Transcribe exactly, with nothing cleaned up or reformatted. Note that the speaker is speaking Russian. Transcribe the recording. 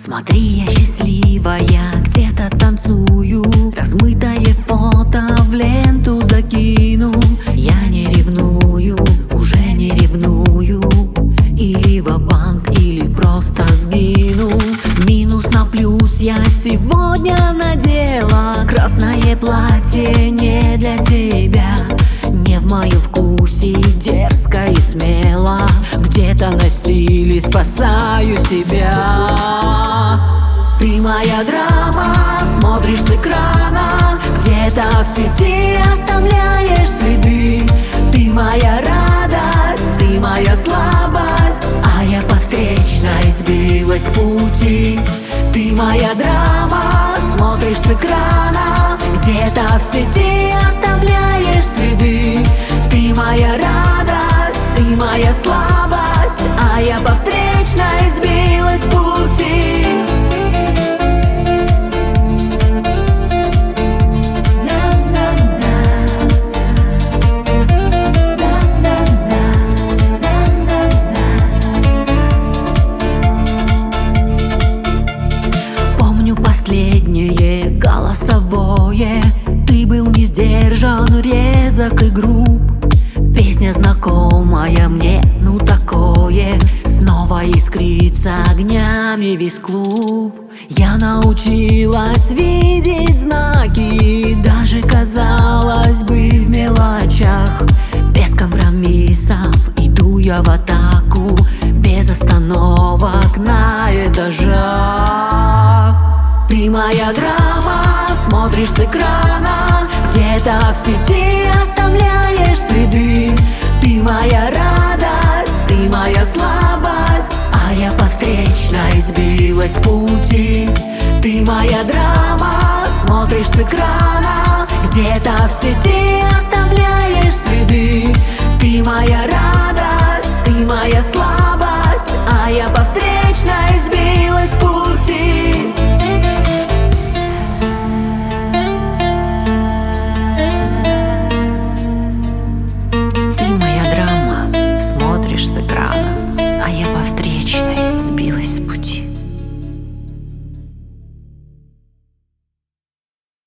Смотри, я счастливая, где-то танцую, размытое фото в ленту закину. Я не ревную, уже не ревную. Или ва-банк, или просто сгину. Минус на плюс я сегодня надела. Красное платье не для тебя, не в моем вкусе, дерзко и смело. Где-то на стиле спасаю себя. Ты моя драма, смотришь с экрана, где-то в сети оставляешь следы. Ты моя радость, ты моя слабость, а я по встречной сбилась с пути. Ты моя драма, смотришь с экрана, где-то в сети оставляешь следы. Ты моя радость, ты моя слабость, а я по встречной сбилась с пути. Последнее голосовое, ты был не сдержан, резок и груб. Песня знакомая мне, ну такое, снова искрится огнями весь клуб. Я научилась видеть знаки, даже казалось бы в мелочах. Без компромиссов иду я в атаку, без остановок на этажах. Ты моя драма, смотришь с экрана, где-то в сети оставляешь следы. Ты моя радость, ты моя слабость, а я по встречной сбилась с пути. Ты моя драма, смотришь с экрана, где-то в сети